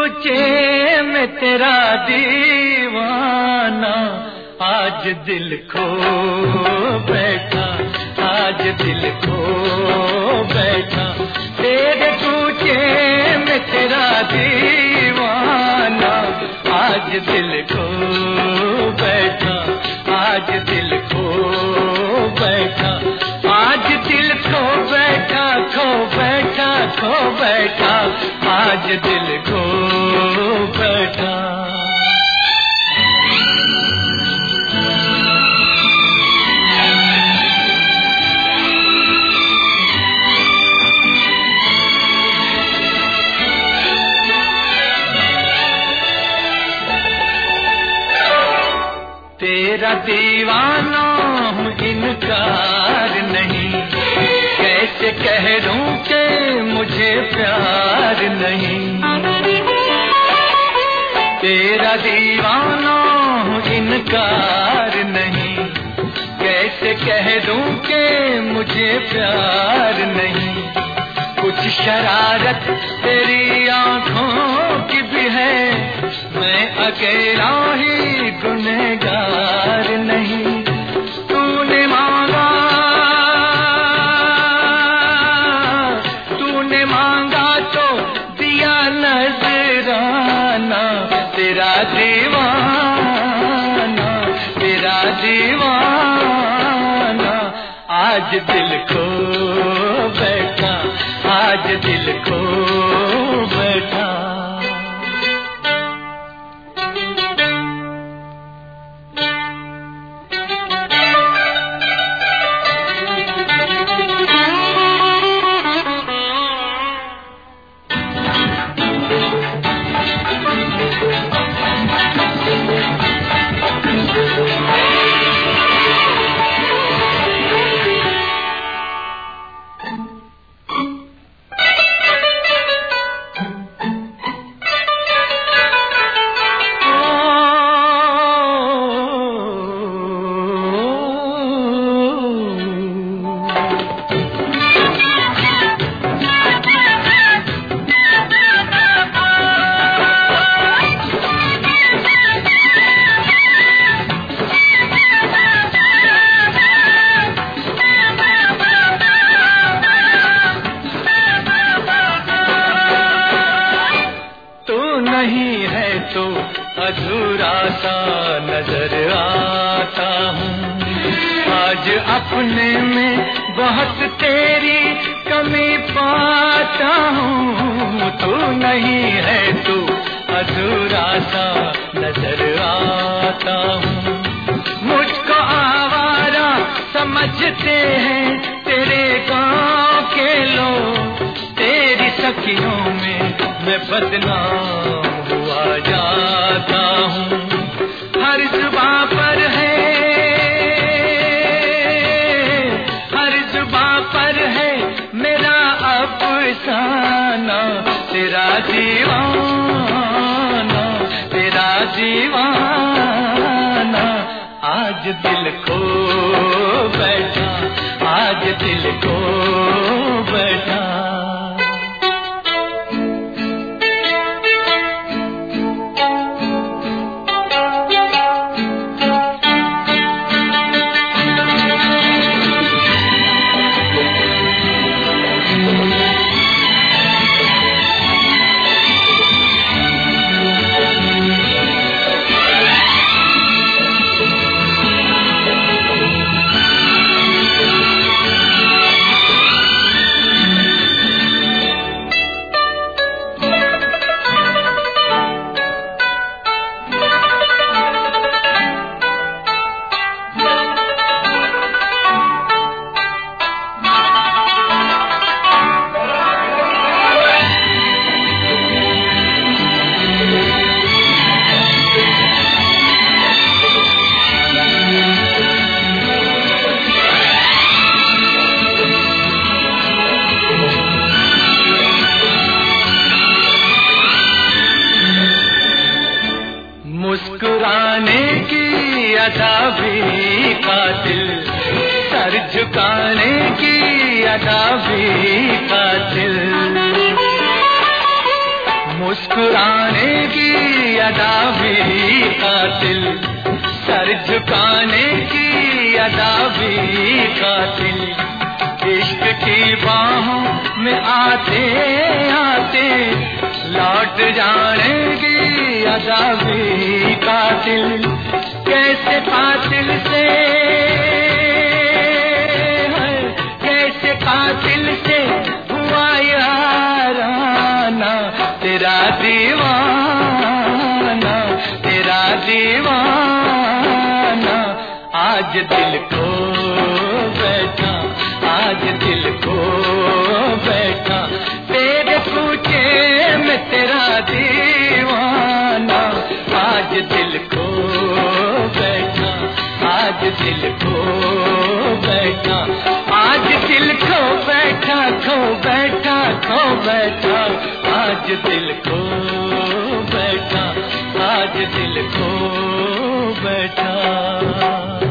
कूचे में तेरा दीवाना आज दिल खो बैठा, आज दिल खो बैठा। तेरे कूचे में तेरा दीवाना आज दिल खो बैठा, आज दिल खो बैठा, आज दिल खो बैठा, खो बैठा, खो बैठा, आज दिल खो बैठा। तेरा दीवाना हूँ इनकार नहीं, कैसे कह दूं कि मुझे प्यार नहीं। तेरा दीवाना हूँ इनकार नहीं, कैसे कह दूं कि मुझे प्यार नहीं। कुछ शरारत तेरी आँखों की भी है, मैं अकेला ही गुनहगार नहीं। तूने मांगा, तूने मांगा तो दिया नजराना, तेरा दीवाना, तेरा दीवाना आज दिल खो बैठा, आज दिल खो बैठा। अधूरा सा नजर आता हूँ, आज अपने में बहुत तेरी कमी पाता हूँ। तू नहीं है तू अधूरा सा नजर आता हूँ। मुझको आवारा समझते हैं तेरे गाँव के लोग, तेरी सखियों में मैं बदनाम हुआ जाता हूँ। हर जुबां पर है, हर जुबां पर है मेरा अफसाना, तेरा दीवाना, तेरा दीवाना आज दिल खो बैठा, आज दिल खो बैठा। मुस्कुराने की अदा भी कातिल, सर झुकाने की अदा भी कातिल। मुस्कुराने की अदा भी कातिल, सर झुकाने की अदा भी कातिल, इश्क की बाहों में आते आते लौट जाने की अदा भी कातिल। कैसे कातिल से, कैसे कातिल से हुआ याराना, तेरा दीवाना, तेरा दीवाना। आज दिल को बैठा, आज दिल को बैठा, तेरे पूछे में तेरा दीवाना। आज दिल को बैठा, आज दिल को बैठा, आज दिल खो बैठा, खो बैठा, खो बैठा, आज दिल को बैठा, आज दिल को बैठा।